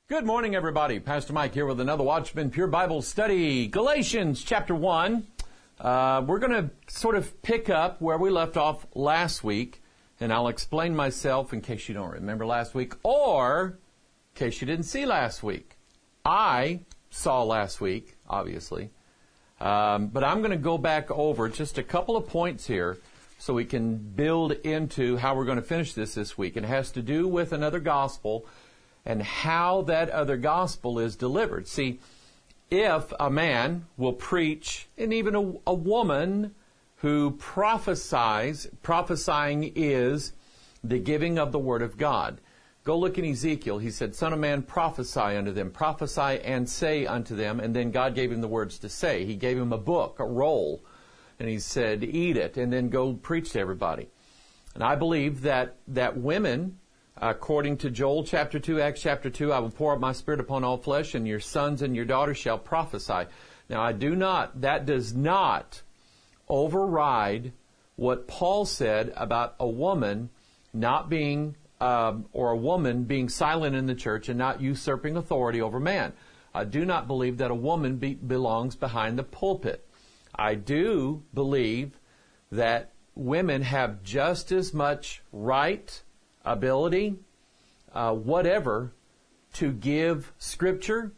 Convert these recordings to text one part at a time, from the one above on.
Good morning, everybody. Pastor Mike here with another Watchman Pure Bible study. Galatians chapter 1. We're going to sort of pick up where we left off last week, and I'll explain myself in case you don't remember last week, or in case you didn't see last week. I saw last week, obviously, but I'm going to go back over just a couple of points here so we can build into how we're going to finish this week. It has to do with another gospel and how that other gospel is delivered. See, if a man will preach, and even a woman who prophesies, prophesying is the giving of the word of God. Go look in Ezekiel. He said, Son of man, prophesy unto them, prophesy and say unto them. And then God gave him the words to say. He gave him a book, a roll, and he said, eat it, and then go preach to everybody. And I believe that women, according to Joel chapter 2, Acts chapter 2, I will pour out my spirit upon all flesh, and your sons and your daughters shall prophesy. Now, that does not override what Paul said about a woman not being, or a woman being silent in the church and not usurping authority over man. I do not believe that a woman belongs behind the pulpit. I do believe that women have just as much right, ability, whatever, to give Scripture.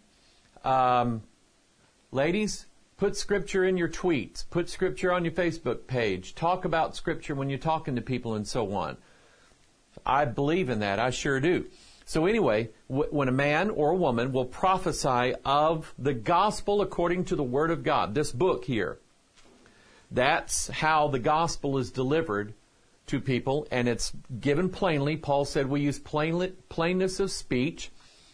Ladies, put Scripture in your tweets. Put Scripture on your Facebook page. Talk about Scripture when you're talking to people and so on. I believe in that. I sure do. So anyway, when a man or a woman will prophesy of the gospel according to the Word of God, this book here, that's how the gospel is delivered to people, and it's given plainly. Paul said we use plainness of speech.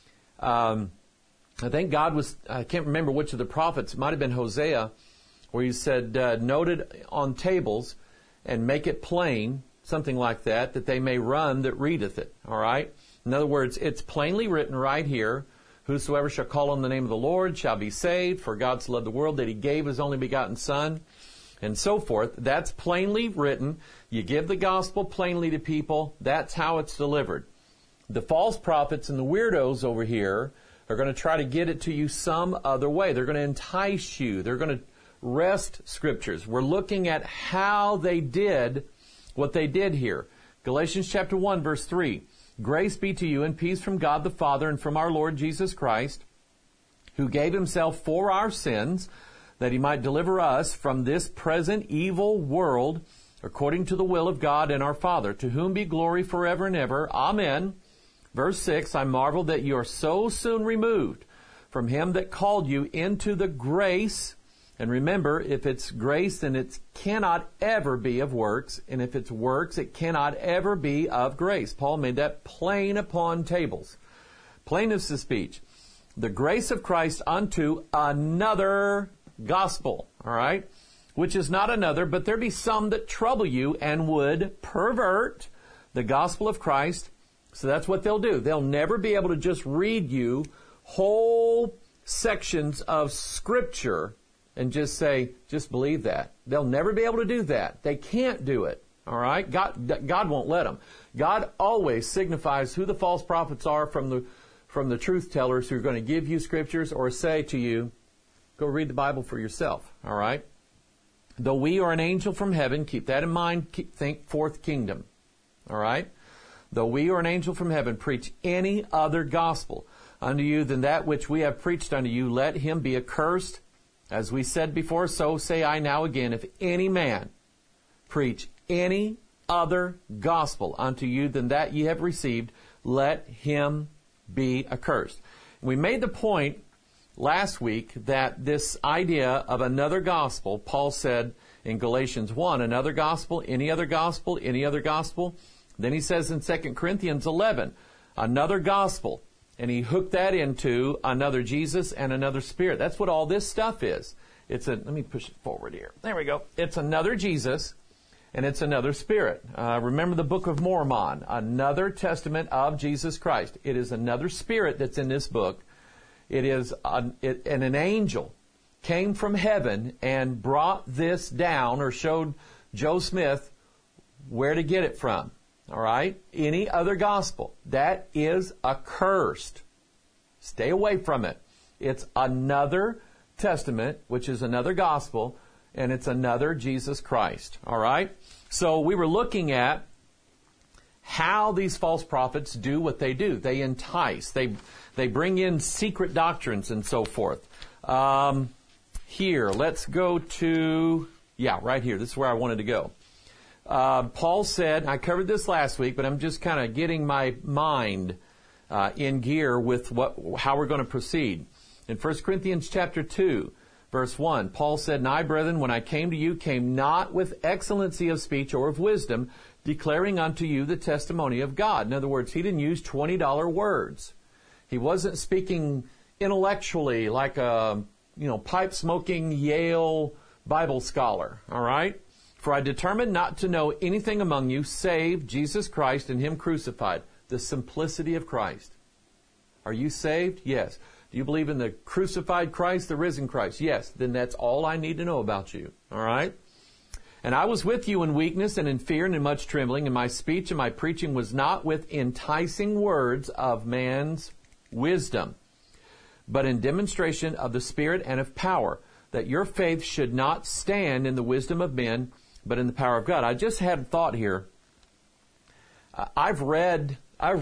I think I can't remember which of the prophets, it might have been Hosea, where he said, note it on tables and make it plain, something like that they may run that readeth it. All right? In other words, it's plainly written right here, whosoever shall call on the name of the Lord shall be saved, for God so loved the world that he gave his only begotten Son, and so forth. That's plainly written. You give the gospel plainly to people. That's how it's delivered. The false prophets and the weirdos over here are going to try to get it to you some other way. They're going to entice you. They're going to wrest Scriptures. We're looking at how they did what they did here. Galatians chapter 1, verse 3. Grace be to you and peace from God the Father and from our Lord Jesus Christ, who gave himself for our sins, that he might deliver us from this present evil world, according to the will of God and our Father, to whom be glory forever and ever. Amen. Verse 6, I marvel that you are so soon removed from him that called you into the grace. And remember, if it's grace, then it cannot ever be of works. And if it's works, it cannot ever be of grace. Paul made that plain upon tables. Plainness of speech. The grace of Christ unto another gospel, all right, which is not another, but there be some that trouble you and would pervert the gospel of Christ. So that's what they'll do. They'll never be able to just read you whole sections of Scripture and just say, just believe that. They'll never be able to do that. They can't do it, all right? God won't let them. God always signifies who the false prophets are from the truth tellers who are going to give you Scriptures or say to you, go read the Bible for yourself, all right? Though we are an angel from heaven, keep that in mind, think fourth kingdom, all right? Though we are an angel from heaven, preach any other gospel unto you than that which we have preached unto you, let him be accursed. As we said before, so say I now again, if any man preach any other gospel unto you than that ye have received, let him be accursed. We made the point last week that this idea of another gospel, Paul said in Galatians 1, another gospel, any other gospel, any other gospel. Then he says in 2 Corinthians 11, another gospel. And he hooked that into another Jesus and another Spirit. That's what all this stuff is. Let me push it forward here. There we go. It's another Jesus and it's another Spirit. Remember the Book of Mormon, another testament of Jesus Christ. It is another Spirit that's in this book. It is and an angel came from heaven and brought this down, or showed Joe Smith where to get it from. All right? Any other gospel, that is accursed. Stay away from it. It's another testament, which is another gospel, and it's another Jesus Christ. All right? So we were looking at how these false prophets do what they do. They entice. They bring in secret doctrines and so forth. Here, let's go to, right here. This is where I wanted to go. Paul said, I covered this last week, but I'm just kind of getting my mind in gear with how we're going to proceed. In 1 Corinthians chapter 2, verse 1, Paul said, And I, brethren, when I came to you, came not with excellency of speech or of wisdom, declaring unto you the testimony of God. In other words, he didn't use $20 words. He wasn't speaking intellectually like a, pipe-smoking Yale Bible scholar, all right? For I determined not to know anything among you save Jesus Christ and Him crucified, the simplicity of Christ. Are you saved? Yes. Do you believe in the crucified Christ, the risen Christ? Yes. Then that's all I need to know about you, all right? And I was with you in weakness and in fear and in much trembling, and my speech and my preaching was not with enticing words of man's wisdom, but in demonstration of the Spirit and of power, that your faith should not stand in the wisdom of men, but in the power of God. I just had a thought here. I've read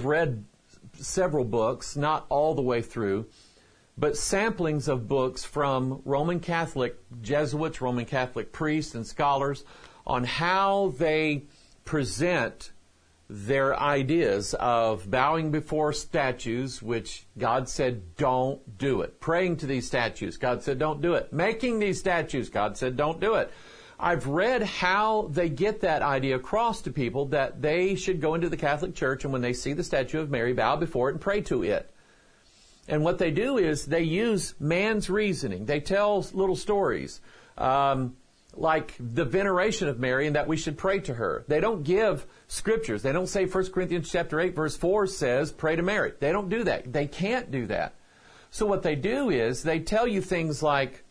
several books, not all the way through, but samplings of books from Roman Catholic Jesuits, Roman Catholic priests and scholars on how they present their ideas of bowing before statues, which God said, don't do it. Praying to these statues, God said, don't do it. Making these statues, God said, don't do it. I've read how they get that idea across to people that they should go into the Catholic Church and when they see the statue of Mary, bow before it and pray to it. And what they do is they use man's reasoning. They tell little stories, like the veneration of Mary and that we should pray to her. They don't give scriptures. They don't say 1 Corinthians chapter 8 verse 4 says pray to Mary. They don't do that. They can't do that. So what they do is they tell you things like,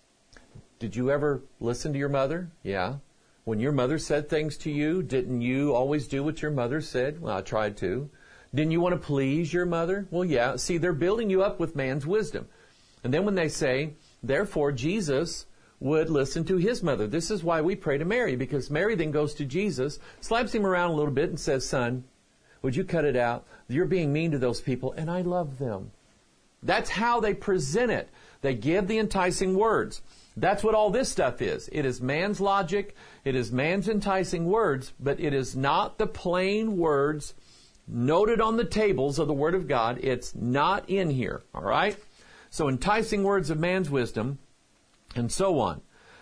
did you ever listen to your mother? Yeah. When your mother said things to you, didn't you always do what your mother said? Well, I tried to. Didn't you want to please your mother? Well, yeah. See, they're building you up with man's wisdom. And then when they say, therefore, Jesus would listen to his mother. This is why we pray to Mary, because Mary then goes to Jesus, slaps him around a little bit and says, son, would you cut it out? You're being mean to those people, and I love them. That's how they present it. They give the enticing words. That's what all this stuff is. It is man's logic. It is man's enticing words, but it is not the plain words noted on the tables of the Word of God. It's not in here, all right? So enticing words of man's wisdom, and so on.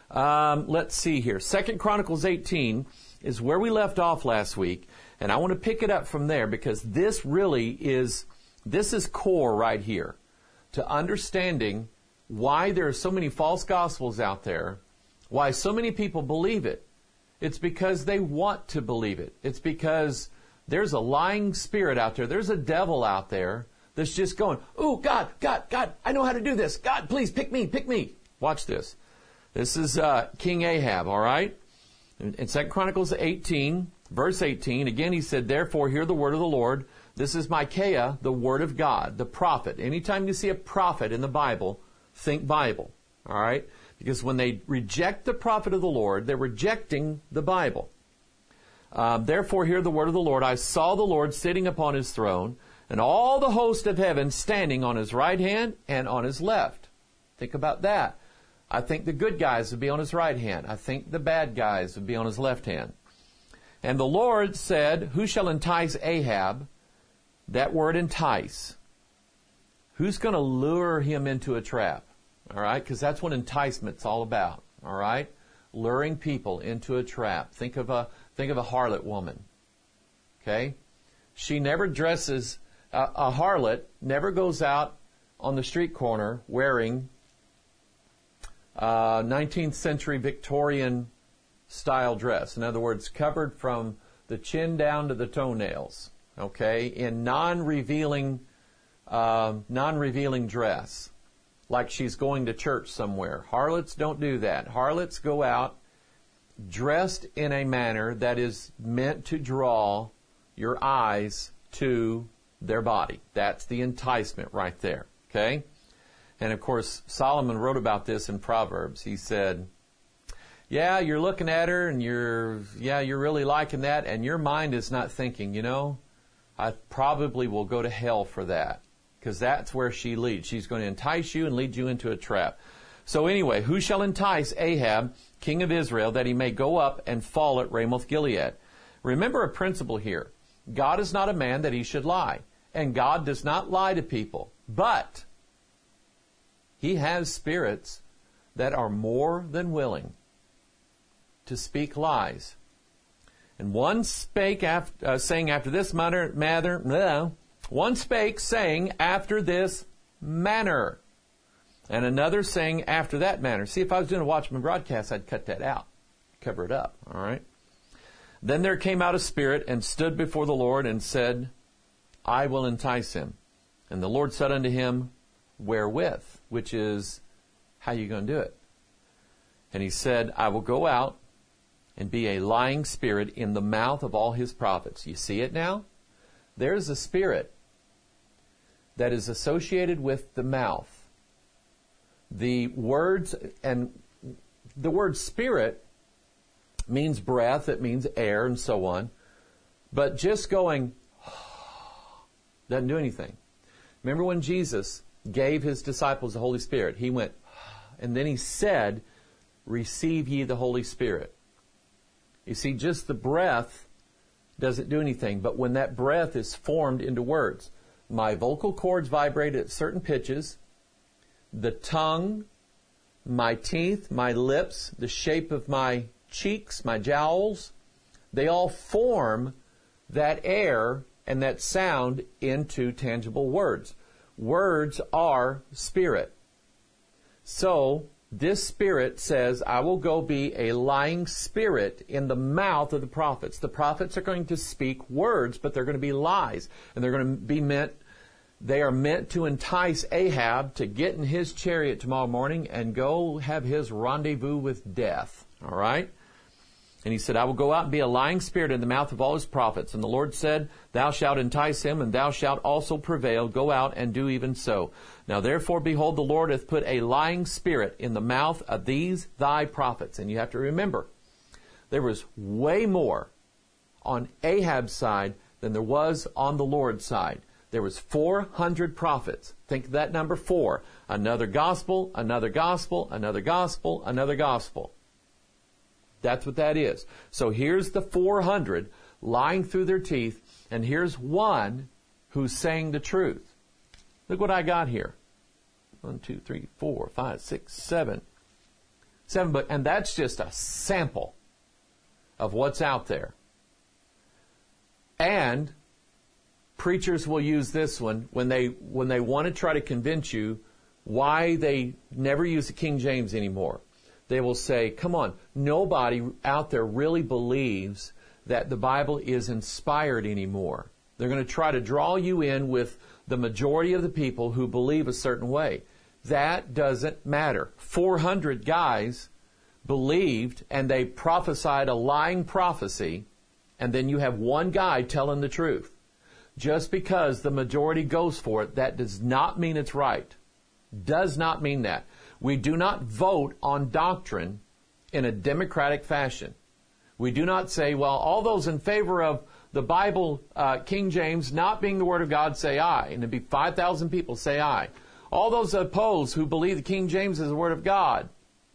Let's see here. 2 Chronicles 18 is where we left off last week, and I want to pick it up from there because this really is, this is core right here to understanding why there are so many false gospels out there, why so many people believe it. It's because they want to believe it. It's because there's a lying spirit out there. There's a devil out there that's just going, ooh, God, I know how to do this. God, please pick me. Watch this. This is King Ahab, all right? In 2 Chronicles 18, verse 18, again he said, therefore hear the word of the Lord. This is Micaiah, the word of God, the prophet. Anytime you see a prophet in the Bible, think Bible, all right? Because when they reject the prophet of the Lord, they're rejecting the Bible. Therefore hear the word of the Lord. I saw the Lord sitting upon his throne, and all the host of heaven standing on his right hand and on his left. Think about that. I think the good guys would be on his right hand. I think the bad guys would be on his left hand. And the Lord said, who shall entice Ahab? That word entice. Who's going to lure him into a trap? All right, because that's what enticement's all about. All right, luring people into a trap. Think of a harlot woman. Okay, she never dresses. A harlot never goes out on the street corner wearing 19th century Victorian style dress. In other words, covered from the chin down to the toenails. Okay, in non-revealing dress, like she's going to church somewhere. Harlots don't do that. Harlots go out dressed in a manner that is meant to draw your eyes to their body. That's the enticement right there. Okay? And of course, Solomon wrote about this in Proverbs. He said, yeah, you're looking at her and you're really liking that, and your mind is not thinking, I probably will go to hell for that, because that's where she leads. She's going to entice you and lead you into a trap. So anyway, who shall entice Ahab, king of Israel, that he may go up and fall at Ramoth Gilead? Remember a principle here. God is not a man that he should lie, and God does not lie to people. But he has spirits that are more than willing to speak lies. And one spake saying after this manner, one spake saying after this manner, and another saying after that manner. See, if I was doing a Watchman broadcast, I'd cut that out, cover it up, all right? Then there came out a spirit and stood before the Lord and said, I will entice him. And the Lord said unto him, wherewith? Which is, how you going to do it? And he said, I will go out and be a lying spirit in the mouth of all his prophets. You see it now? There's a spirit that is associated with the mouth. The words, and the word spirit means breath, it means air, and so on. But just going doesn't do anything. Remember when Jesus gave his disciples the Holy Spirit? He went, and then he said, receive ye the Holy Spirit. You see, just the breath doesn't do anything. But when that breath is formed into words, my vocal cords vibrate at certain pitches, the tongue, my teeth, my lips, the shape of my cheeks, my jowls, they all form that air and that sound into tangible words. Words are spirit. So, this spirit says, I will go be a lying spirit in the mouth of the prophets. The prophets are going to speak words, but they're going to be lies. And they're going to be they are meant to entice Ahab to get in his chariot tomorrow morning and go have his rendezvous with death. All right? And he said, I will go out and be a lying spirit in the mouth of all his prophets. And the Lord said, thou shalt entice him, and thou shalt also prevail. Go out and do even so. Now therefore, behold, the Lord hath put a lying spirit in the mouth of these thy prophets. And you have to remember, there was way more on Ahab's side than there was on the Lord's side. There was 400 prophets. Think of that number 4. Another gospel, another gospel, another gospel, another gospel. That's what that is. So here's the 400 lying through their teeth, and here's one who's saying the truth. Look what I got here. 1, 2, 3, 4, 5, 6, 7. 7, and that's just a sample of what's out there. And preachers will use this one when they want to try to convince you why they never use the King James anymore. They will say, come on, nobody out there really believes that the Bible is inspired anymore. They're going to try to draw you in with the majority of the people who believe a certain way. That doesn't matter. 400 guys believed, and they prophesied a lying prophecy, and then you have one guy telling the truth. Just because the majority goes for it, that does not mean it's right. Does not mean that. We do not vote on doctrine in a democratic fashion. We do not say, well, all those in favor of the Bible, King James, not being the Word of God, say aye. And it'd be 5,000 people say aye. All those opposed who believe the King James is the Word of God.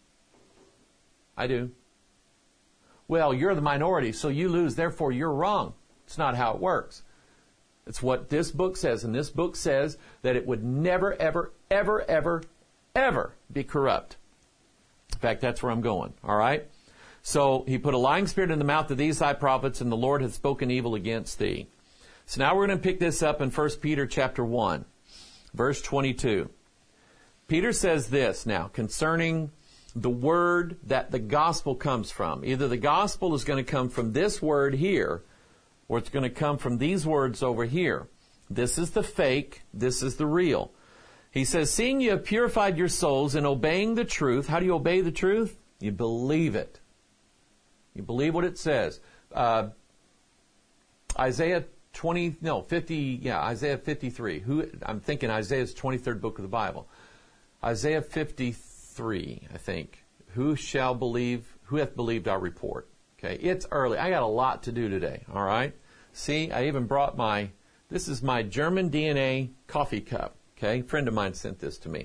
I do. Well, you're the minority, so you lose, therefore you're wrong. It's not how it works. It's what this book says. And this book says that it would never, ever, ever, ever, ever be corrupt. In fact, that's where I'm going. All right? So he put a lying spirit in the mouth of these thy prophets, and the Lord hath spoken evil against thee. So now we're going to pick this up in 1 Peter chapter 1, verse 22. Peter says this now concerning the word that the gospel comes from. Either the gospel is going to come from this word here, or it's going to come from these words over here. This is the fake, this is the real. He says, seeing you have purified your souls in obeying the truth. How do you obey the truth? You believe it. You believe what it says. Isaiah Isaiah 53. I'm thinking Isaiah's 23rd book of the Bible. Isaiah 53, I think. Who hath believed our report? Okay, it's early. I got a lot to do today, all right? See, I even brought this is my German DNA coffee cup, okay? A friend of mine sent this to me.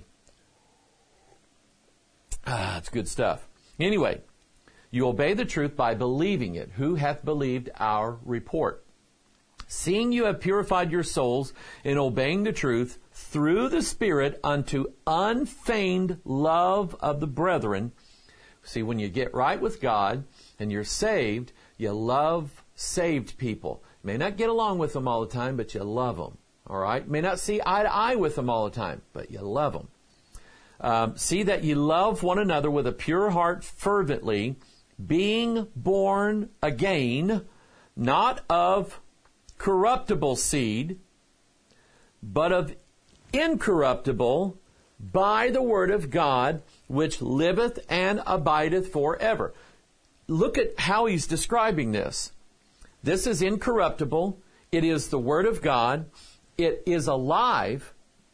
It's good stuff. Anyway, you obey the truth by believing it. Who hath believed our report? Seeing you have purified your souls in obeying the truth through the Spirit unto unfeigned love of the brethren. See, when you get right with God and you're saved, you love saved people. You may not get along with them all the time, but you love them. All right? You may not see eye to eye with them all the time, but you love them. See that you love one another with a pure heart fervently, being born again, not of corruptible seed, but of incorruptible, by the word of God, which liveth and abideth forever. Look at how he's describing this. This is incorruptible. It is the word of God. It is alive.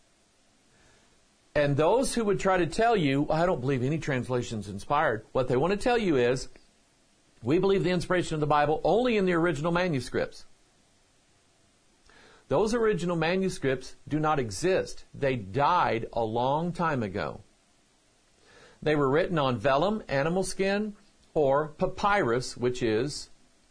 And those who would try to tell you, I don't believe any translation is inspired, what they want to tell you is, we believe the inspiration of the Bible only in the original manuscripts. Those original manuscripts do not exist. They died a long time ago. They were written on vellum, animal skin, or papyrus, which is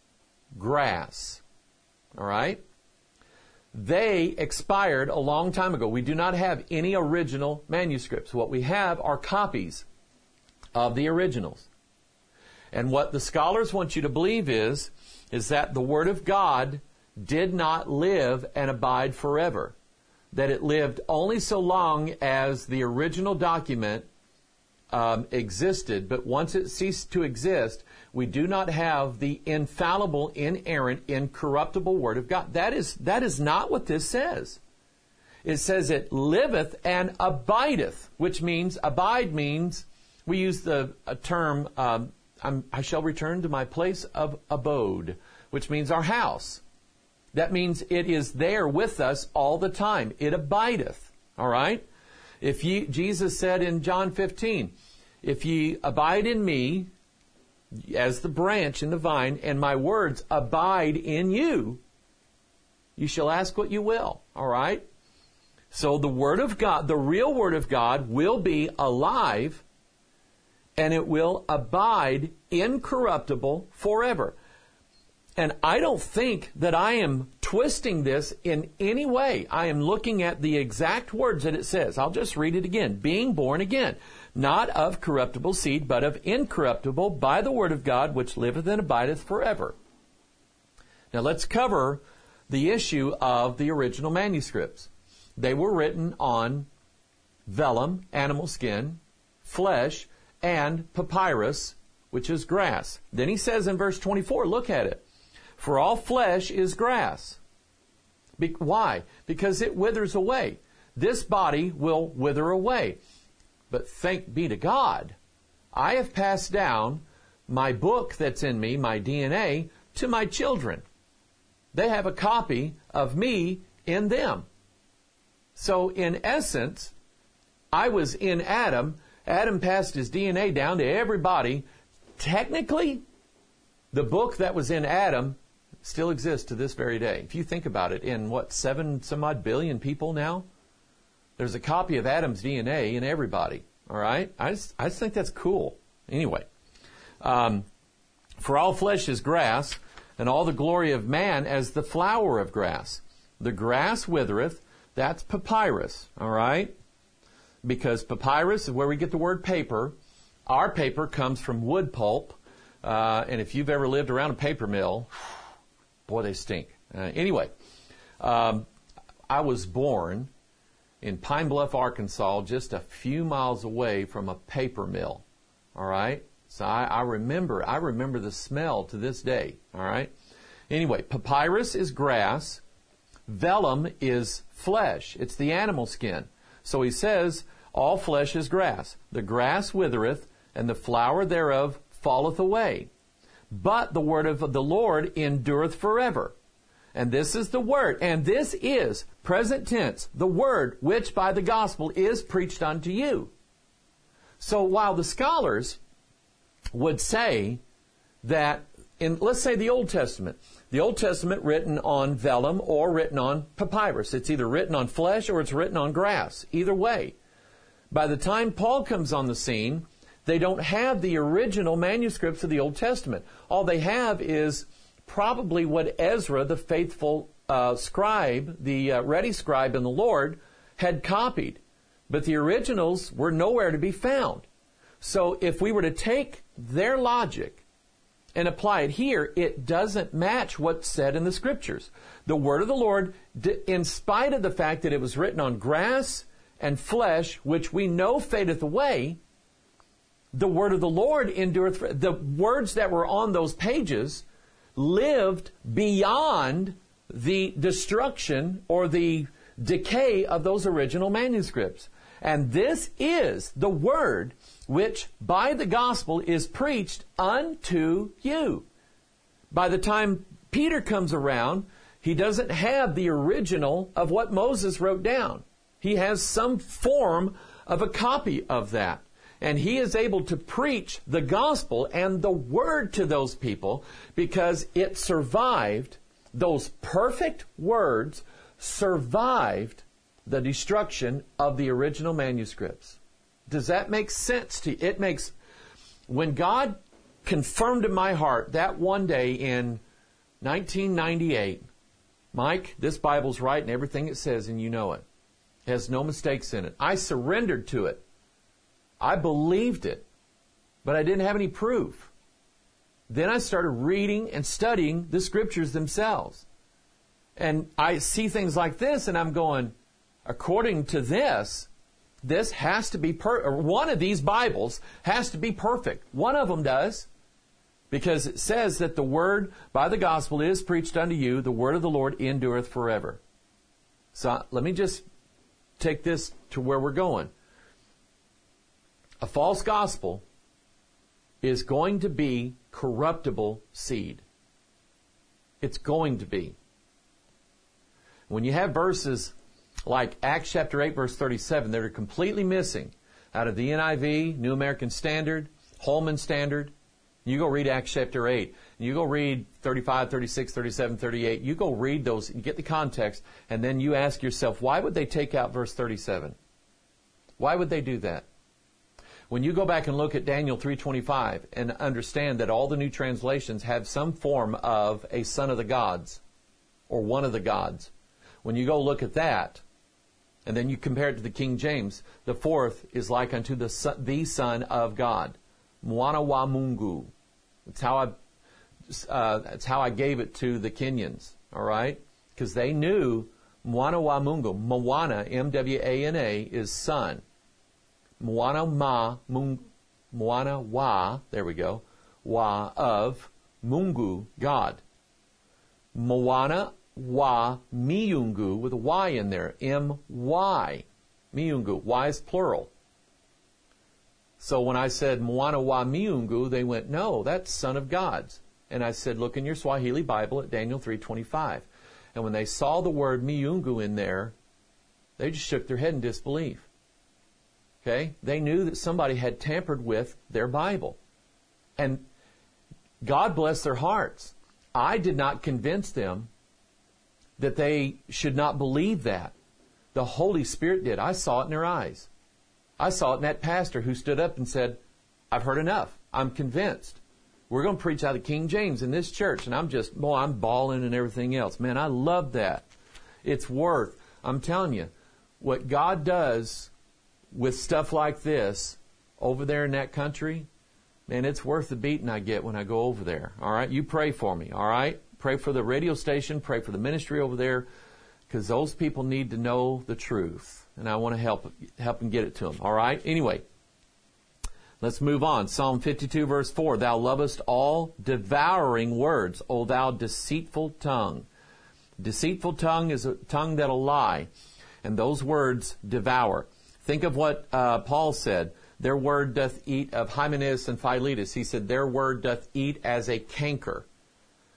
grass. All right? They expired a long time ago. We do not have any original manuscripts. What we have are copies of the originals. And what the scholars want you to believe is that the Word of God did not live and abide forever. That it lived only so long as the original document existed, but once it ceased to exist, we do not have the infallible, inerrant, incorruptible Word of God. That is not what this says. It says it liveth and abideth, which means, abide means, we use the term, I shall return to my place of abode, which means our house. That means it is there with us all the time. It abideth. All right? Jesus said in John 15, if ye abide in me, as the branch in the vine, and my words abide in you, you shall ask what you will. All right? So the Word of God, the real Word of God, will be alive, and it will abide incorruptible forever. And I don't think that I am twisting this in any way. I am looking at the exact words that it says. I'll just read it again. Being born again, not of corruptible seed, but of incorruptible, by the word of God, which liveth and abideth forever. Now let's cover the issue of the original manuscripts. They were written on vellum, animal skin, flesh, and papyrus, which is grass. Then he says in verse 24, look at it. For all flesh is grass. Why? Because it withers away. This body will wither away. But thank be to God, I have passed down my book that's in me, my DNA, to my children. They have a copy of me in them. So in essence, I was in Adam. Adam passed his DNA down to everybody. Technically, the book that was in Adam still exists to this very day. If you think about it, in 7 some odd billion people now, there's a copy of Adam's DNA in everybody. All right? I just think that's cool. Anyway, for all flesh is grass, and all the glory of man as the flower of grass. The grass withereth, that's papyrus. All right? Because papyrus is where we get the word paper. Our paper comes from wood pulp. And if you've ever lived around a paper mill, boy, they stink. Anyway, I was born in Pine Bluff, Arkansas, just a few miles away from a paper mill. All right? So I remember the smell to this day. All right? Anyway, papyrus is grass. Vellum is flesh. It's the animal skin. So he says, all flesh is grass. The grass withereth, and the flower thereof falleth away. But the word of the Lord endureth forever. And this is the word. And this is, present tense, the word which by the gospel is preached unto you. So while the scholars would say that in, let's say, the Old Testament written on vellum or written on papyrus. It's either written on flesh or it's written on grass. Either way. By the time Paul comes on the scene, they don't have the original manuscripts of the Old Testament. All they have is probably what Ezra, the faithful scribe, the ready scribe in the Lord, had copied. But the originals were nowhere to be found. So if we were to take their logic and apply it here, it doesn't match what's said in the Scriptures. The word of the Lord, in spite of the fact that it was written on grass and flesh, which we know fadeth away, the word of the Lord endureth. The words that were on those pages lived beyond the destruction or the decay of those original manuscripts. And this is the word which by the gospel is preached unto you. By the time Peter comes around, he doesn't have the original of what Moses wrote down. He has some form of a copy of that. And he is able to preach the gospel and the word to those people because it survived, those perfect words survived the destruction of the original manuscripts. Does that make sense to you? It makes, when God confirmed in my heart that one day in 1998, Mike, this Bible's right in everything it says and you know it. It has no mistakes in it. I surrendered to it. I believed it, but I didn't have any proof. Then I started reading and studying the Scriptures themselves. And I see things like this and I'm going, according to this has to be one of these Bibles has to be perfect. One of them does, because it says that the word by the gospel is preached unto you, the word of the Lord endureth forever. So let me just take this to where we're going. A false gospel is going to be corruptible seed. It's going to be. When you have verses like Acts chapter 8, verse 37, that are completely missing out of the NIV, New American Standard, Holman Standard, you go read Acts chapter 8, and you go read 35, 36, 37, 38, you go read those, you get the context, and then you ask yourself, why would they take out verse 37? Why would they do that? When you go back and look at Daniel 3:25 and understand that all the new translations have some form of a son of the gods or one of the gods, when you go look at that and then you compare it to the King James, the fourth is like unto the Son of God. Mwana wa Mungu. That's how I gave it to the Kenyans, all right? Because they knew Mwana wa Mungu. Mwana, M-W-A-N-A, is son. Mwana wa, there we go, wa of Mungu, God. Mwana wa Miyungu, with a Y in there, M-Y, Miyungu, Y is plural. So when I said Mwana wa Miyungu, they went, no, that's son of God's. And I said, look in your Swahili Bible at Daniel 3:25. And when they saw the word Miyungu in there, they just shook their head in disbelief. Okay? They knew that somebody had tampered with their Bible. And God bless their hearts. I did not convince them that they should not believe that. The Holy Spirit did. I saw it in their eyes. I saw it in that pastor who stood up and said, I've heard enough. I'm convinced. We're going to preach out of King James in this church. And I'm bawling and everything else. Man, I love that. It's worth, I'm telling you, what God does with stuff like this over there in that country, man, it's worth the beating I get when I go over there. All right? You pray for me. All right? Pray for the radio station. Pray for the ministry over there, because those people need to know the truth. And I want to help them get it to them. All right? Anyway, let's move on. Psalm 52, verse 4. Thou lovest all devouring words, O thou deceitful tongue. Deceitful tongue is a tongue that'll lie. And those words devour. Think of what Paul said. Their word doth eat of Hymenaeus and Philetus. He said, their word doth eat as a canker.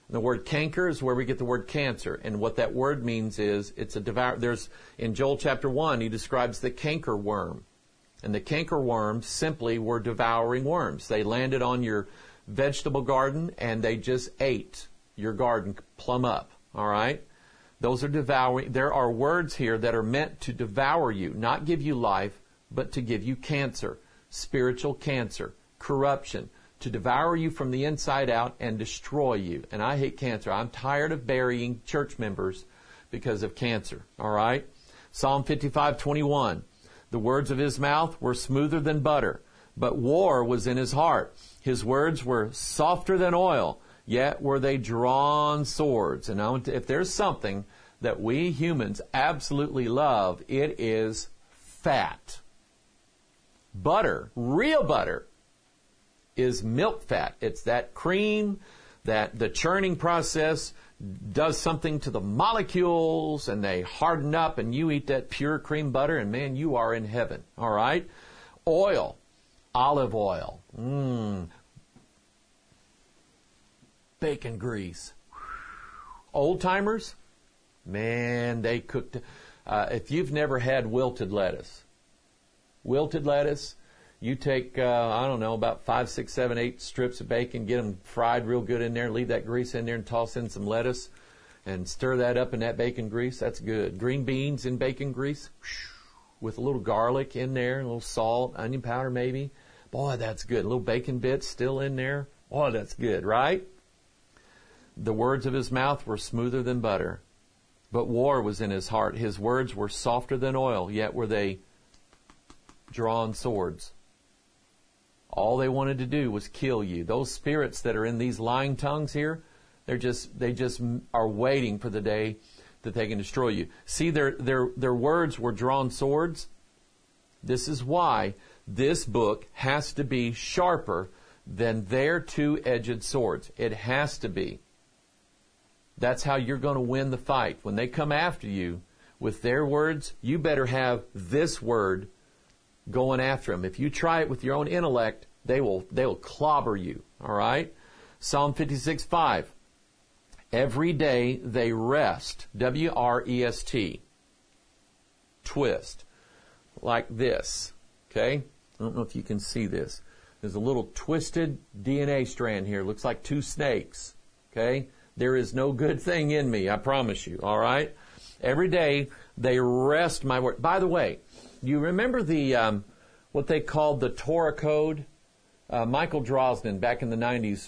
The word canker is where we get the word cancer. And what that word means is it's a devour. In Joel chapter 1, he describes the canker worm. And the canker worms simply were devouring worms. They landed on your vegetable garden and they just ate your garden plumb up. All right? Those are devouring. There are words here that are meant to devour you, not give you life, but to give you cancer, spiritual cancer, corruption, to devour you from the inside out and destroy you. And I hate cancer. I'm tired of burying church members because of cancer. All right? Psalm 55:21. The words of his mouth were smoother than butter, but war was in his heart. His words were softer than oil, yet were they drawn swords. And if there's something that we humans absolutely love, it is fat. Butter, real butter, is milk fat. It's that cream that the churning process does something to the molecules and they harden up and you eat that pure cream butter and man, you are in heaven. All right? Oil, olive oil, bacon grease. Old timers, man, they cooked. If you've never had wilted lettuce, you take, about 5, 6, 7, 8 strips of bacon, get them fried real good in there, leave that grease in there and toss in some lettuce and stir that up in that bacon grease. That's good. Green beans in bacon grease with a little garlic in there, a little salt, onion powder maybe. Boy, that's good. A little bacon bits still in there. Boy, that's good, right? The words of his mouth were smoother than butter, but war was in his heart. His words were softer than oil, yet were they drawn swords. All they wanted to do was kill you. Those spirits that are in these lying tongues here, they just are waiting for the day that they can destroy you. See, their words were drawn swords. This is why this book has to be sharper than their two-edged swords. It has to be. That's how you're going to win the fight. When they come after you with their words, you better have this word going after them. If you try it with your own intellect, they will clobber you. All right? Psalm 56:5. Every day they rest. W-R-E-S-T. Twist. Like this. Okay? I don't know if you can see this. There's a little twisted DNA strand here. Looks like two snakes. Okay? There is no good thing in me, I promise you. All right? Every day they rest my word. By the way, you remember the what they called the Torah Code? Michael Drosnin back in the 90s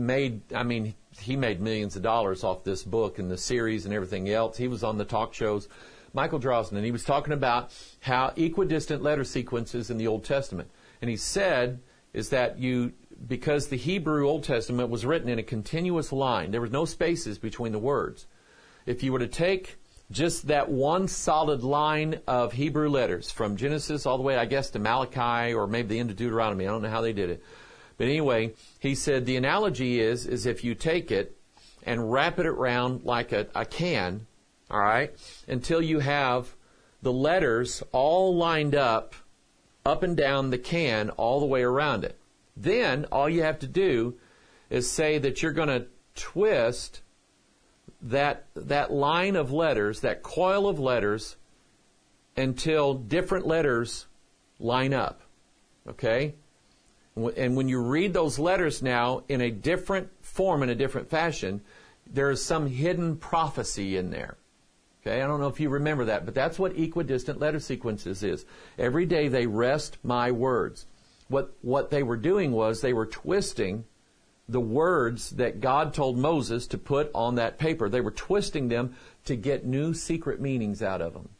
he made millions of dollars off this book and the series and everything else. He was on the talk shows. Michael Drosnin, he was talking about how equidistant letter sequences in the Old Testament. And he said is that because the Hebrew Old Testament was written in a continuous line, there was no spaces between the words. If you were to take just that one solid line of Hebrew letters from Genesis all the way, I guess, to Malachi or maybe the end of Deuteronomy. I don't know how they did it. But anyway, he said the analogy is if you take it and wrap it around like a can, all right, until you have the letters all lined up and down the can all the way around it. Then all you have to do is say that you're going to twist that line of letters, that coil of letters, until different letters line up. Okay? And when you read those letters now in a different form, in a different fashion, there is some hidden prophecy in there. Okay? I don't know if you remember that, but that's what equidistant letter sequences is. Every day they rest my words. What they were doing was they were twisting the words that God told Moses to put on that paper. They were twisting them to get new secret meanings out of them.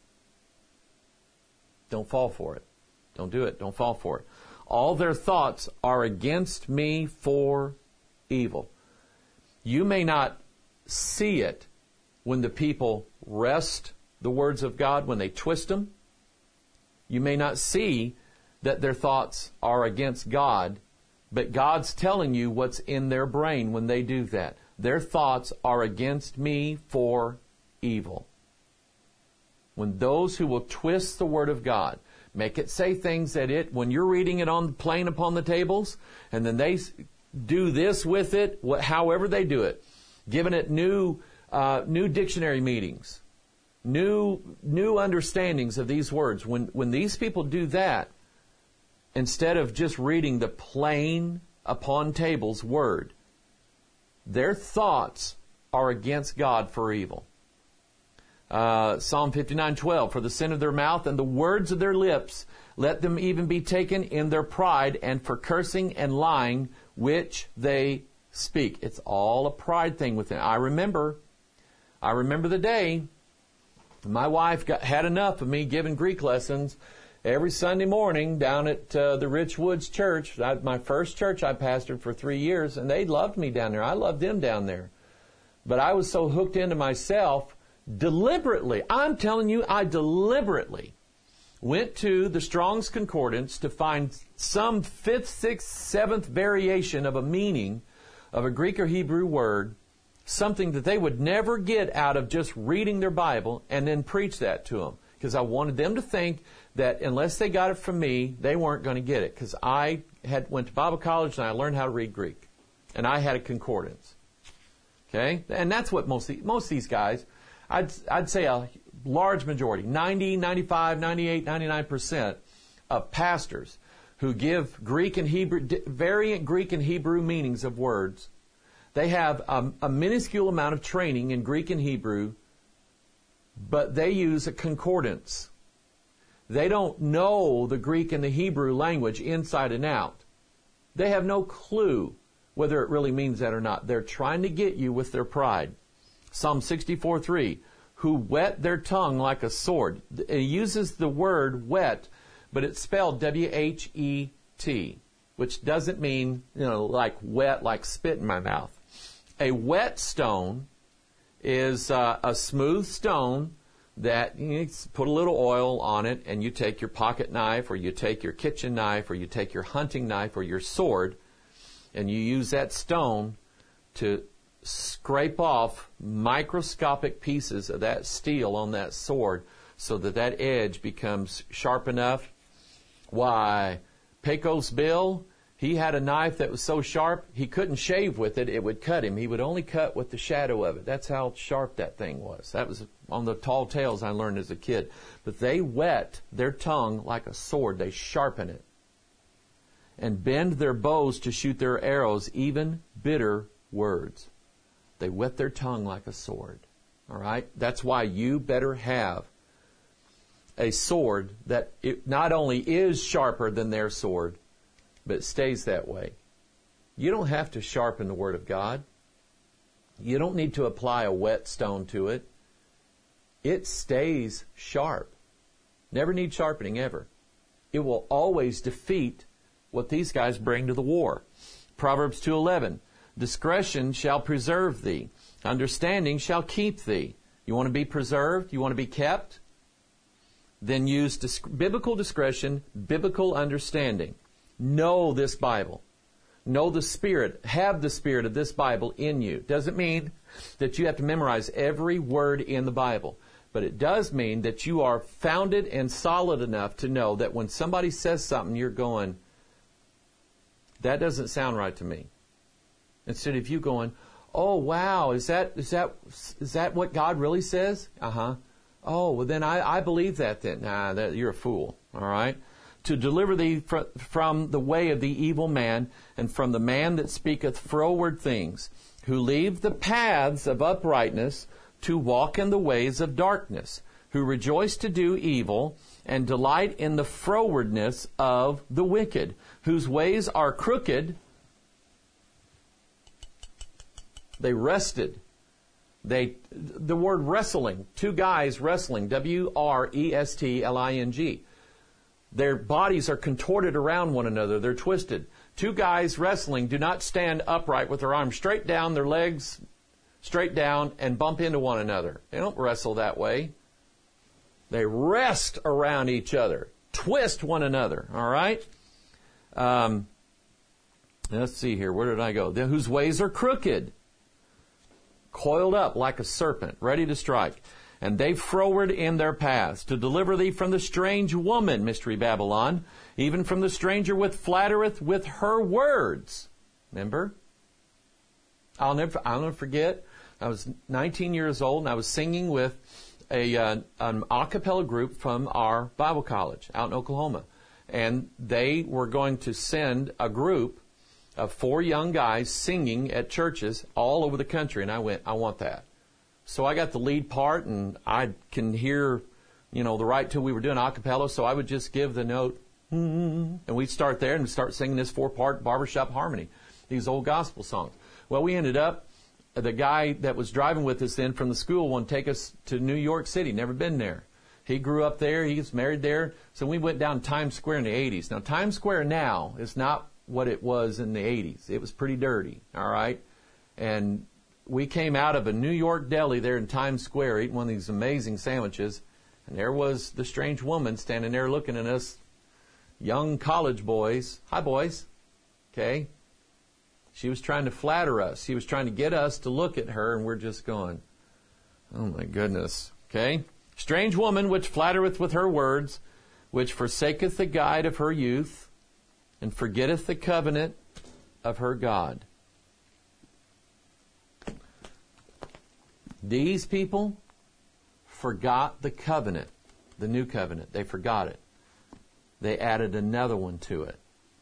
Don't fall for it. Don't do it. Don't fall for it. All their thoughts are against me for evil. You may not see it when the people wrest the words of God, when they twist them. You may not see that their thoughts are against God, but God's telling you what's in their brain when they do that. Their thoughts are against me for evil. When those who will twist the Word of God, make it say things that when you're reading it on plain upon the tables, and then they do this with it, however they do it, giving it new dictionary meanings, new understandings of these words. When these people do that, instead of just reading the plain upon tables word, their thoughts are against God for evil. Psalm 59:12, for the sin of their mouth and the words of their lips, let them even be taken in their pride, and for cursing and lying which they speak. It's all a pride thing within. I remember the day my wife had enough of me giving Greek lessons every Sunday morning down at the Rich Woods Church, my first church I pastored for 3 years, and they loved me down there. I loved them down there. But I was so hooked into myself, deliberately, I'm telling you, I deliberately went to the Strong's Concordance to find some 5th, 6th, 7th variation of a meaning of a Greek or Hebrew word, something that they would never get out of just reading their Bible, and then preach that to them. Because I wanted them to think that unless they got it from me, they weren't going to get it. Because I went to Bible college and I learned how to read Greek. And I had a concordance. Okay? And that's what most of these guys, I'd say a large majority, 90, 95, 98, 99% of pastors who give Greek and Hebrew, variant Greek and Hebrew meanings of words, they have a minuscule amount of training in Greek and Hebrew, but they use a concordance. They don't know the Greek and the Hebrew language inside and out. They have no clue whether it really means that or not. They're trying to get you with their pride. Psalm 64:3, who whet their tongue like a sword. It uses the word wet, but it's spelled W-H-E-T, which doesn't mean, like wet, like spit in my mouth. A whetstone is a smooth stone that you put a little oil on it, and you take your pocket knife, or you take your kitchen knife, or you take your hunting knife, or your sword, and you use that stone to scrape off microscopic pieces of that steel on that sword so that that edge becomes sharp enough. Why, Pecos Bill, he had a knife that was so sharp he couldn't shave with it. It would cut him. He would only cut with the shadow of it. That's how sharp that thing was. That was on the tall tales I learned as a kid. But they whet their tongue like a sword. They sharpen it and bend their bows to shoot their arrows, even bitter words. They whet their tongue like a sword. All right? That's why you better have a sword that it not only is sharper than their sword, but it stays that way. You don't have to sharpen the Word of God. You don't need to apply a whetstone to it. It stays sharp. Never need sharpening ever. It will always defeat what these guys bring to the war. Proverbs 2:11, discretion shall preserve thee. Understanding shall keep thee. You want to be preserved? You want to be kept? Then use biblical discretion, biblical understanding. Know this Bible. Know the Spirit. Have the Spirit of this Bible in you. Doesn't mean that you have to memorize every word in the Bible. But it does mean that you are founded and solid enough to know that when somebody says something, you're going, that doesn't sound right to me. Instead of you going, oh, wow, is that what God really says? Uh-huh. Oh, well, then I believe that then. Nah, you're a fool. All right? To deliver thee from the way of the evil man, and from the man that speaketh froward things, who leave the paths of uprightness to walk in the ways of darkness, who rejoice to do evil, and delight in the frowardness of the wicked, whose ways are crooked. They rested. The word wrestling, two guys wrestling, W-R-E-S-T-L-I-N-G. Their bodies are contorted around one another. They're twisted. Two guys wrestling do not stand upright with their arms straight down, their legs straight down, and bump into one another. They don't wrestle that way. They rest around each other, twist one another, all right? Let's see here. Where did I go? Whose ways are crooked, coiled up like a serpent, ready to strike. And they froward in their paths, to deliver thee from the strange woman, Mystery Babylon, even from the stranger which flattereth with her words. Remember? I'll never forget. I was 19 years old, and I was singing with an a cappella group from our Bible college out in Oklahoma. And they were going to send a group of 4 young guys singing at churches all over the country. And I went, I want that. So I got the lead part, and I can hear, the right till we were doing a cappella. So I would just give the note, and we'd start there and start singing this 4-part barbershop harmony, these old gospel songs. Well, we ended up, the guy that was driving with us then from the school wanted to take us to New York City. Never been there. He grew up there. He was married there. So we went down Times Square in the 80s. Now, Times Square now is not what it was in the 80s. It was pretty dirty, all right? And we came out of a New York deli there in Times Square eating one of these amazing sandwiches, and there was the strange woman standing there looking at us, young college boys. Hi, boys. Okay? She was trying to flatter us. She was trying to get us to look at her, and we're just going, oh, my goodness. Okay? Strange woman, which flattereth with her words, which forsaketh the guide of her youth, and forgetteth the covenant of her God. These people forgot the covenant, the new covenant. They forgot it. They added another one to it.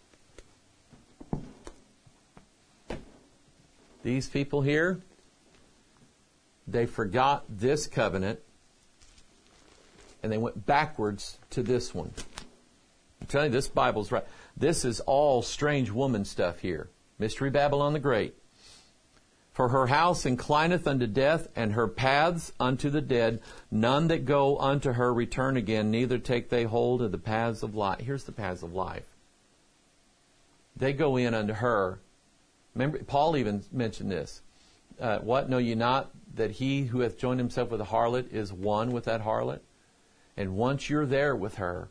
These people here, they forgot this covenant, and they went backwards to this one. I'm telling you, this Bible's right. This is all strange woman stuff here. Mystery Babylon the Great. For her house inclineth unto death, and her paths unto the dead. None that go unto her return again, neither take they hold of the paths of life. Here's the paths of life. They go in unto her. Remember, Paul even mentioned this. What, know ye not that he who hath joined himself with a harlot is one with that harlot? And once you're there with her,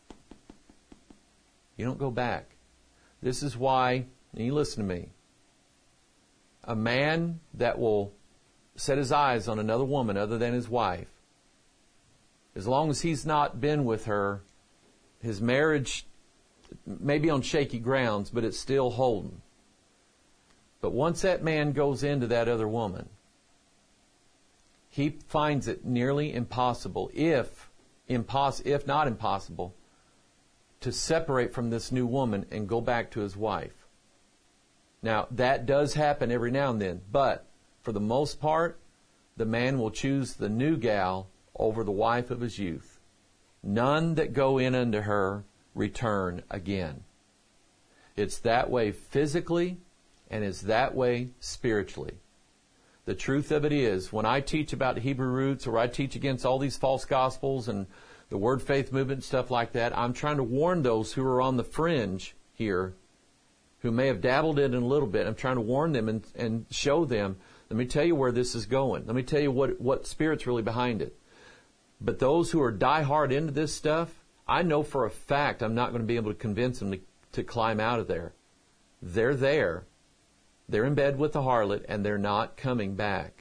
you don't go back. This is why, and you listen to me, a man that will set his eyes on another woman other than his wife, as long as he's not been with her, his marriage may be on shaky grounds, but it's still holding. But once that man goes into that other woman, he finds it nearly impossible, if not impossible, to separate from this new woman and go back to his wife. Now, that does happen every now and then, but for the most part, the man will choose the new gal over the wife of his youth. None that go in unto her return again. It's that way physically, and it's that way spiritually. The truth of it is, when I teach about the Hebrew roots, or I teach against all these false gospels and the word faith movement and stuff like that, I'm trying to warn those who are on the fringe here, who may have dabbled in it a little bit. I'm trying to warn them and show them, let me tell you where this is going. Let me tell you what spirit's really behind it. But those who are die-hard into this stuff, I know for a fact I'm not going to be able to convince them to climb out of there. They're there. They're in bed with the harlot, and they're not coming back.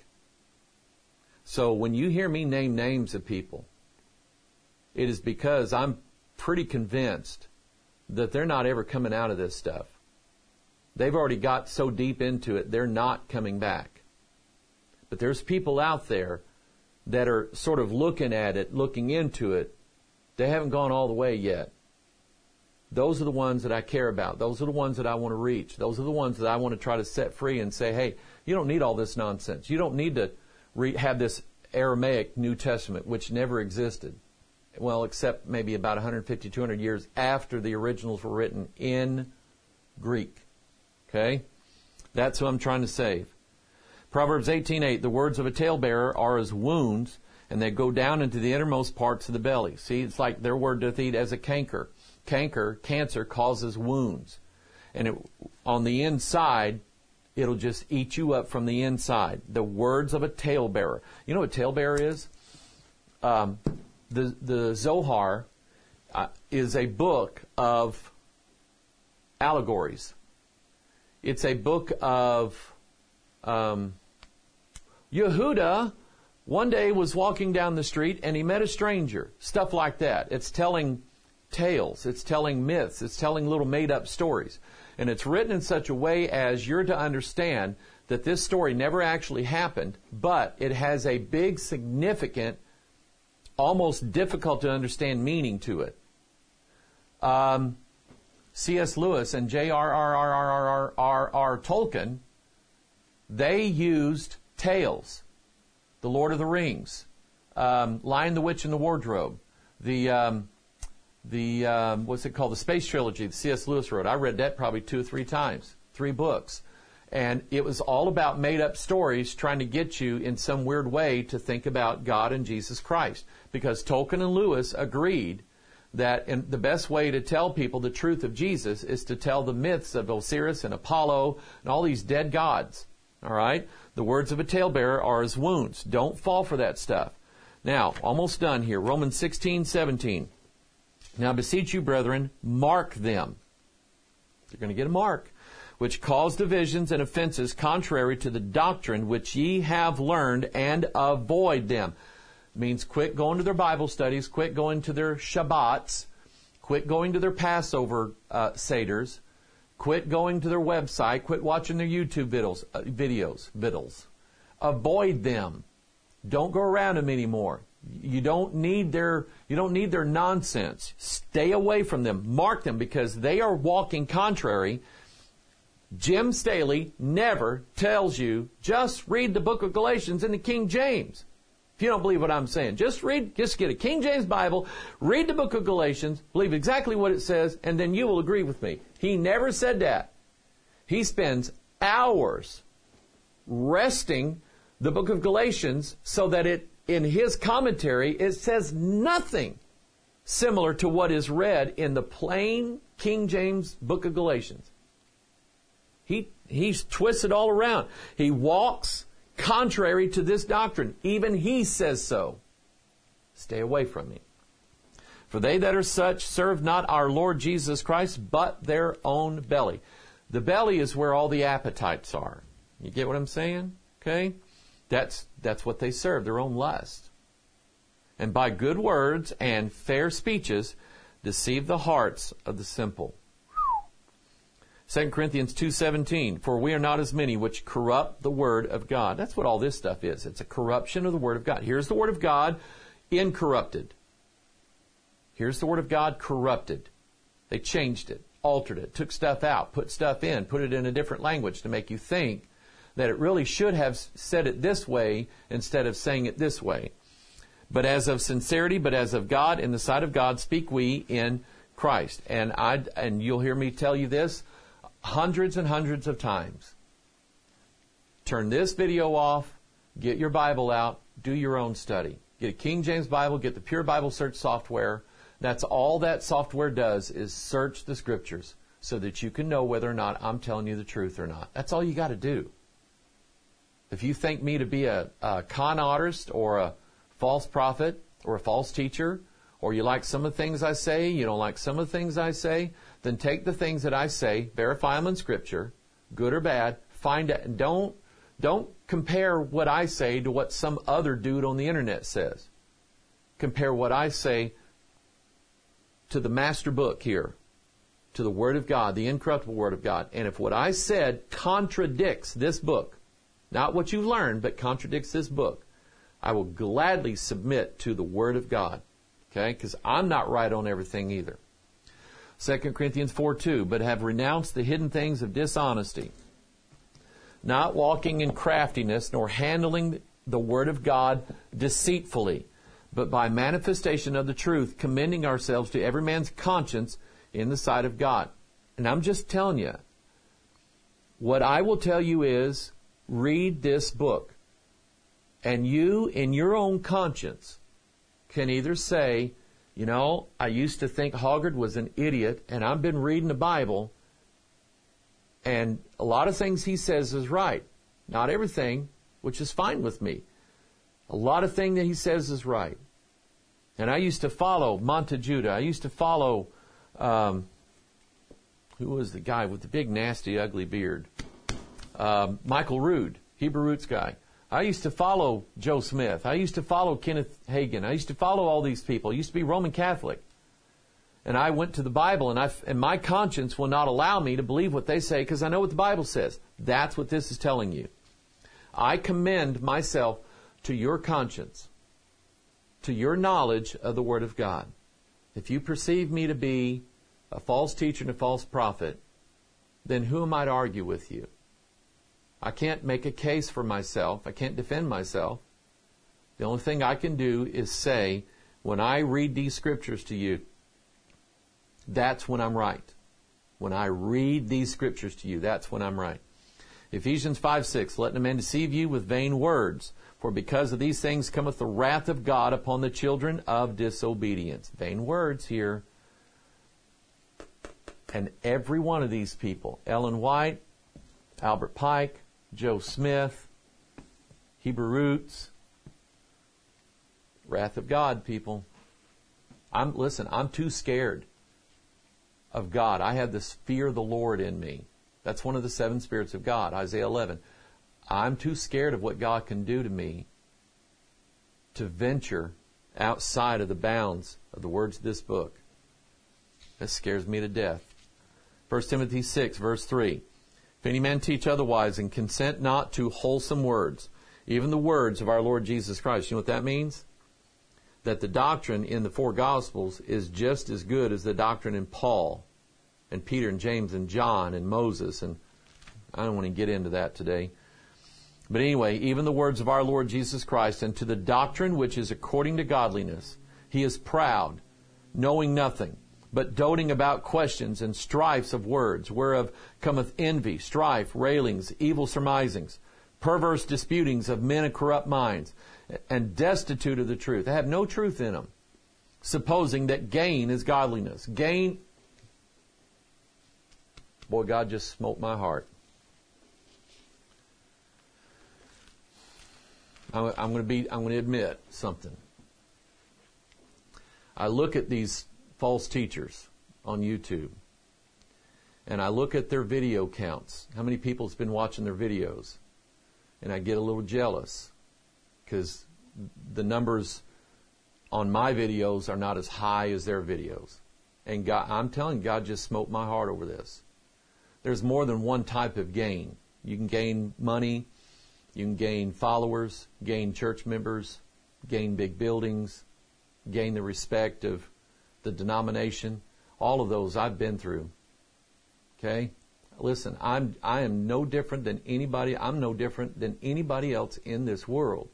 So when you hear me name names of people, it is because I'm pretty convinced that they're not ever coming out of this stuff. They've already got so deep into it, they're not coming back. But there's people out there that are sort of looking at it, looking into it. They haven't gone all the way yet. Those are the ones that I care about. Those are the ones that I want to reach. Those are the ones that I want to try to set free and say, hey, you don't need all this nonsense. You don't need to have this Aramaic New Testament, which never existed. Well, except maybe about 150, 200 years after the originals were written in Greek. Okay? That's what I'm trying to save. Proverbs 18:8, the words of a talebearer are as wounds, and they go down into the innermost parts of the belly. See, it's like their word doth eat as a canker. Cancer causes wounds. And on the inside, it'll just eat you up from the inside. The words of a talebearer. You know what a talebearer is? The Zohar is a book of allegories. It's a book of Yehuda one day was walking down the street and he met a stranger. Stuff like that. It's telling tales. It's telling myths. It's telling little made-up stories. And it's written in such a way as you're to understand that this story never actually happened, but it has a big, significant, almost difficult to understand meaning to it. C.S. Lewis and J.R.R. Tolkien, they used tales. The Lord of the Rings, Lion, the Witch, and the Wardrobe, the what's it called? The Space Trilogy that C.S. Lewis wrote. I read that probably 2 or 3 times, 3 books. And it was all about made-up stories trying to get you in some weird way to think about God and Jesus Christ. Because Tolkien and Lewis agreed that the best way to tell people the truth of Jesus is to tell the myths of Osiris and Apollo and all these dead gods. All right? The words of a talebearer are as wounds. Don't fall for that stuff. Now, almost done here. Romans 16:17. Now beseech you, brethren, mark them. You're going to get a mark. Which cause divisions and offenses contrary to the doctrine which ye have learned, and avoid them. Means quit going to their Bible studies, quit going to their Shabbats, quit going to their Passover Seders, quit going to their website, quit watching their YouTube videos. Avoid them. Don't go around them anymore. You don't need their nonsense. Stay away from them. Mark them, because they are walking contrary. Jim Staley never tells you just read the book of Galatians in the King James. If you don't believe what I'm saying, just get a King James Bible, read the book of Galatians, believe exactly what it says, and then you will agree with me. He never said that. He spends hours wresting the book of Galatians so that in his commentary, it says nothing similar to what is read in the plain King James book of Galatians. He's twisted all around. He walks contrary to this doctrine. Even he says so. Stay away from me. For they that are such serve not our Lord Jesus Christ, but their own belly. The belly is where all the appetites are. You get what I'm saying? Okay? That's what they serve, their own lust. And by good words and fair speeches deceive the hearts of the simple. 2 Corinthians 2:17, for we are not as many which corrupt the word of God. That's what all this stuff is. It's a corruption of the word of God. Here's the word of God incorrupted. Here's the word of God corrupted. They changed it, altered it, took stuff out, put stuff in, put it in a different language to make you think that it really should have said it this way instead of saying it this way. But as of sincerity, but as of God, in the sight of God, speak we in Christ. And you'll hear me tell you this hundreds and hundreds of times. Turn this video off, get your Bible out, do your own study. Get a King James Bible, get the Pure Bible Search software. That's all that software does, is search the Scriptures so that you can know whether or not I'm telling you the truth or not. That's all you got to do. If you think me to be a con artist or a false prophet or a false teacher, or you like some of the things I say, you don't like some of the things I say, then take the things that I say, verify them in Scripture, good or bad, find it, and don't compare what I say to what some other dude on the internet says. Compare what I say to the master book here, to the Word of God, the incorruptible Word of God. And if what I said contradicts this book, not what you've learned, but contradicts this book, I will gladly submit to the Word of God. Okay? Because I'm not right on everything either. 2 Corinthians 4:2, but have renounced the hidden things of dishonesty, not walking in craftiness, nor handling the Word of God deceitfully, but by manifestation of the truth, commending ourselves to every man's conscience in the sight of God. And I'm just telling you, what I will tell you is, read this book. And you, in your own conscience, can either say, you know, I used to think Hoggard was an idiot, and I've been reading the Bible, and a lot of things he says is right. Not everything, which is fine with me. A lot of things that he says is right. And I used to follow Montejudah. I used to follow, who was the guy with the big, nasty, ugly beard? Michael Rood, Hebrew Roots guy. I used to follow Joe Smith. I used to follow Kenneth Hagin. I used to follow all these people. I used to be Roman Catholic. And I went to the Bible, and my conscience will not allow me to believe what they say because I know what the Bible says. That's what this is telling you. I commend myself to your conscience, to your knowledge of the Word of God. If you perceive me to be a false teacher and a false prophet, then who am I to argue with you? I can't make a case for myself. I can't defend myself. The only thing I can do is say, when I read these scriptures to you, that's when I'm right. When I read these scriptures to you, that's when I'm right. Ephesians 5:6, let no man deceive you with vain words, for because of these things cometh the wrath of God upon the children of disobedience. Vain words here. And every one of these people, Ellen White, Albert Pike, Joe Smith, Hebrew Roots, wrath of God, people. I'm too scared of God. I have this fear of the Lord in me. That's one of the 7 spirits of God, Isaiah 11. I'm too scared of what God can do to me to venture outside of the bounds of the words of this book. That scares me to death. 1 Timothy 6, verse 3. If any man teach otherwise and consent not to wholesome words, even the words of our Lord Jesus Christ. You know what that means? That the doctrine in the 4 Gospels is just as good as the doctrine in Paul and Peter and James and John and Moses. And I don't want to get into that today. But anyway, even the words of our Lord Jesus Christ, and to the doctrine which is according to godliness, he is proud, knowing nothing, but doting about questions and strifes of words, whereof cometh envy, strife, railings, evil surmisings, perverse disputings of men of corrupt minds, and destitute of the truth. They have no truth in them, supposing that gain is godliness. Gain, boy, God just smote my heart. I'm going to admit something. I look at these false teachers on YouTube, and I look at their video counts. How many people has been watching their videos? And I get a little jealous because the numbers on my videos are not as high as their videos. And God, I'm telling you, God just smote my heart over this. There's more than one type of gain. You can gain money, you can gain followers, gain church members, gain big buildings, gain the respect of the denomination. All of those I've been through. Okay? Listen, I am no different than anybody. I'm no different than anybody else in this world.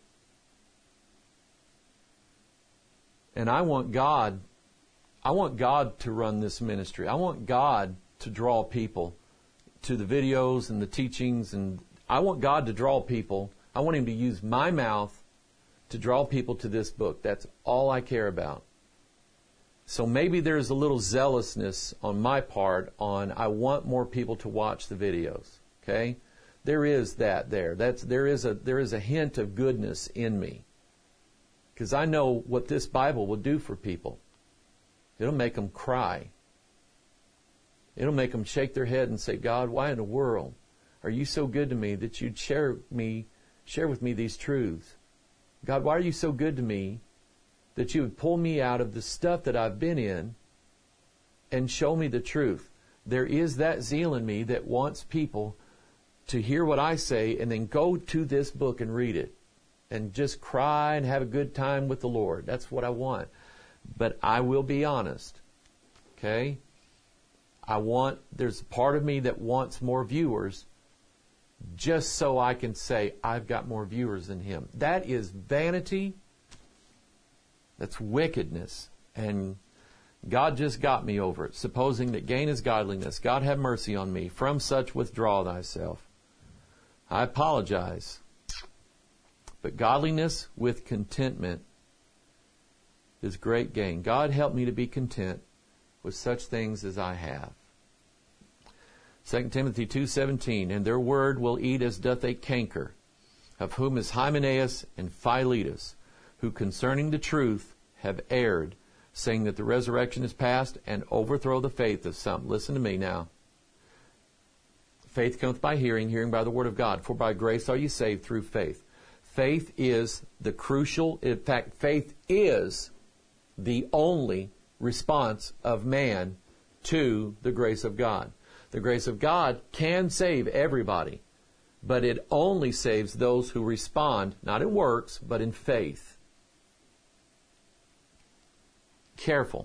And I want God to run this ministry. I want God to draw people to the videos and the teachings, and I want God to draw people. I want Him to use my mouth to draw people to this book. That's all I care about. So maybe there's a little zealousness on my part on I want more people to watch the videos. Okay? There is that there. There is a hint of goodness in me. Because I know what this Bible will do for people. It'll make them cry. It'll make them shake their head and say, God, why in the world are you so good to me that you'd share with me these truths? God, why are you so good to me that you would pull me out of the stuff that I've been in and show me the truth? There is that zeal in me that wants people to hear what I say and then go to this book and read it and just cry and have a good time with the Lord. That's what I want. But I will be honest. Okay? There's a part of me that wants more viewers just so I can say, I've got more viewers than him. That is vanity. That's wickedness. And God just got me over it, supposing that gain is godliness. God have mercy on me. From such withdraw thyself. I apologize. But godliness with contentment is great gain. God help me to be content with such things as I have. 2 Timothy 2:17, and their word will eat as doth a canker, of whom is Hymenaeus and Philetus, who concerning the truth have erred, saying that the resurrection is past, and overthrow the faith of some. Listen to me now. Faith cometh by hearing, hearing by the word of God. For by grace are you saved through faith. Faith is the crucial, in fact, faith is the only response of man to the grace of God. The grace of God can save everybody, but it only saves those who respond, not in works, but in faith. Careful.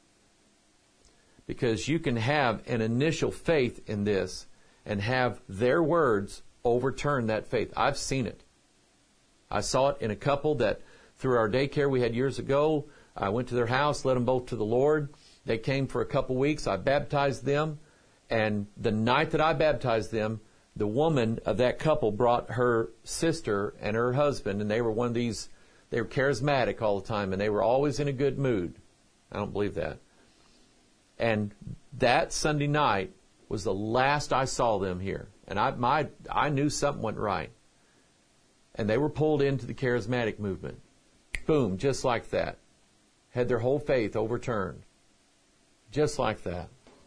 Because you can have an initial faith in this and have their words overturn that faith. I've seen it. I saw it in a couple that through our daycare we had years ago. I went to their house, led them both to the Lord. They came for a couple weeks. I baptized them. And the night that I baptized them, the woman of that couple brought her sister and her husband, and they were one of these, they were charismatic all the time, and they were always in a good mood. I don't believe that. And that Sunday night was the last I saw them here. And I knew something went right. And they were pulled into the charismatic movement. Boom, just like that. Had their whole faith overturned. Just like that.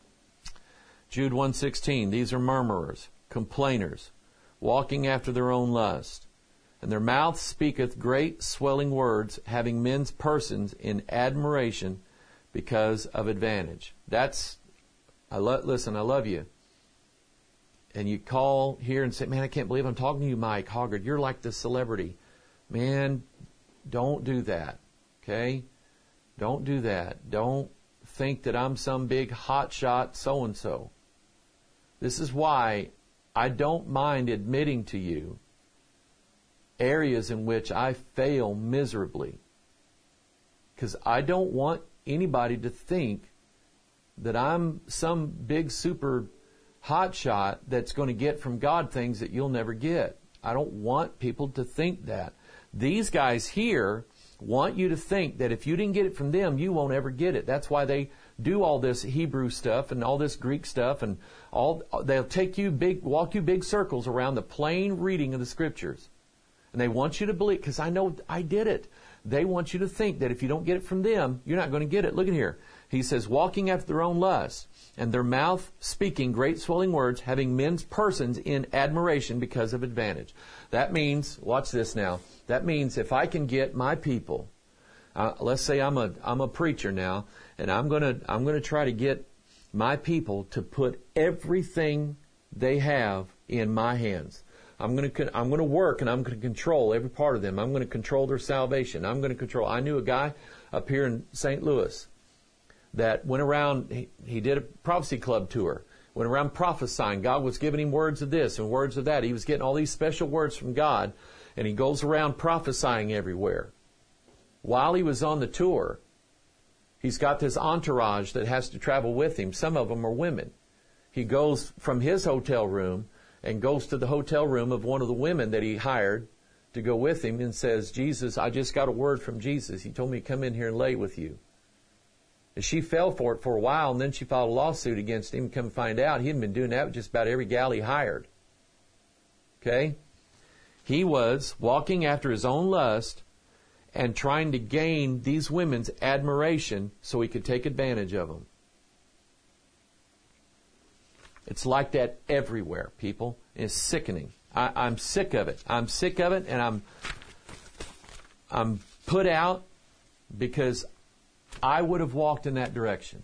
Jude 1:16, these are murmurers, complainers, walking after their own lust. And their mouth speaketh great swelling words, having men's persons in admiration because of advantage. Listen, I love you. And you call here and say, man, I can't believe I'm talking to you, Mike Hoggard. You're like the celebrity. Man, don't do that. Okay? Don't do that. Don't think that I'm some big hotshot so-and-so. This is why I don't mind admitting to you areas in which I fail miserably. Because I don't want anybody to think that I'm some big super hotshot that's going to get from God things that you'll never get. I don't want people to think that. These guys here want you to think that if you didn't get it from them, you won't ever get it. That's why they do all this Hebrew stuff and all this Greek stuff, and they'll walk you big circles around the plain reading of the Scriptures. And they want you to believe, because I know I did it. They want you to think that if you don't get it from them, you're not going to get it. Look at here. He says, walking after their own lusts, and their mouth speaking great swelling words, having men's persons in admiration because of advantage. That means, watch this now, that means if I can get my people, let's say I'm a preacher now, and I'm gonna try to get my people to put everything they have in my hands. I'm going to work, and I'm going to control every part of them. I'm going to control their salvation. I knew a guy up here in St. Louis that went around, he did a prophecy club tour, went around prophesying. God was giving him words of this and words of that. He was getting all these special words from God, and he goes around prophesying everywhere. While he was on the tour, he's got this entourage that has to travel with him. Some of them are women. He goes from his hotel room and goes to the hotel room of one of the women that he hired to go with him and says, Jesus, I just got a word from Jesus. He told me to come in here and lay with you. And she fell for it for a while, and then she filed a lawsuit against him. Come find out, he had been doing that with just about every gal he hired. Okay? He was walking after his own lust and trying to gain these women's admiration so he could take advantage of them. It's like that everywhere, people. It's sickening. I'm sick of it. I'm sick of it, and I'm put out because I would have walked in that direction.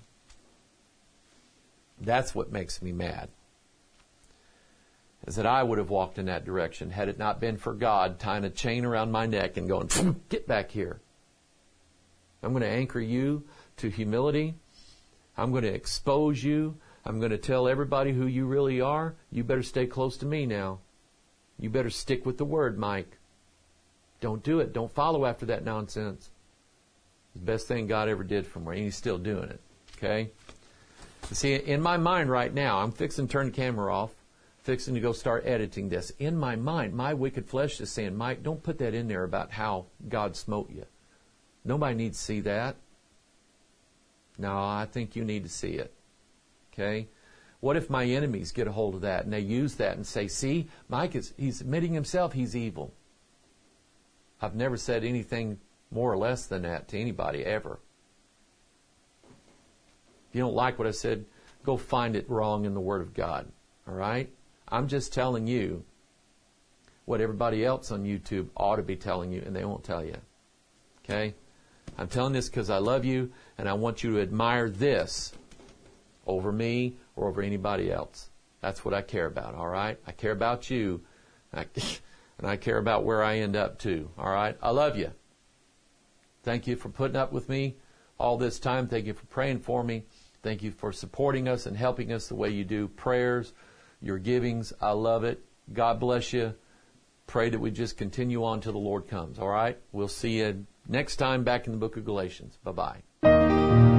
That's what makes me mad. Is that I would have walked in that direction had it not been for God tying a chain around my neck and going, get back here. I'm going to anchor you to humility. I'm going to expose you. I'm going to tell everybody who you really are. You better stay close to me now. You better stick with the Word, Mike. Don't do it. Don't follow after that nonsense. It's the best thing God ever did for me, and He's still doing it. Okay? See, in my mind right now, I'm fixing to turn the camera off, fixing to go start editing this. In my mind, my wicked flesh is saying, Mike, don't put that in there about how God smote you. Nobody needs to see that. No, I think you need to see it. Okay? What if my enemies get a hold of that and they use that and say, see, Mike he's admitting himself he's evil. I've never said anything more or less than that to anybody ever. If you don't like what I said, go find it wrong in the Word of God. All right? I'm just telling you what everybody else on YouTube ought to be telling you, and they won't tell you. Okay? I'm telling this because I love you, and I want you to admire this over me or over anybody else. That's what I care about, all right? I care about you, and I care about where I end up too, all right? I love you. Thank you for putting up with me all this time. Thank you for praying for me. Thank you for supporting us and helping us the way you do. Prayers, your givings, I love it. God bless you. Pray that we just continue on till the Lord comes, all right? We'll see you next time back in the book of Galatians. Bye-bye.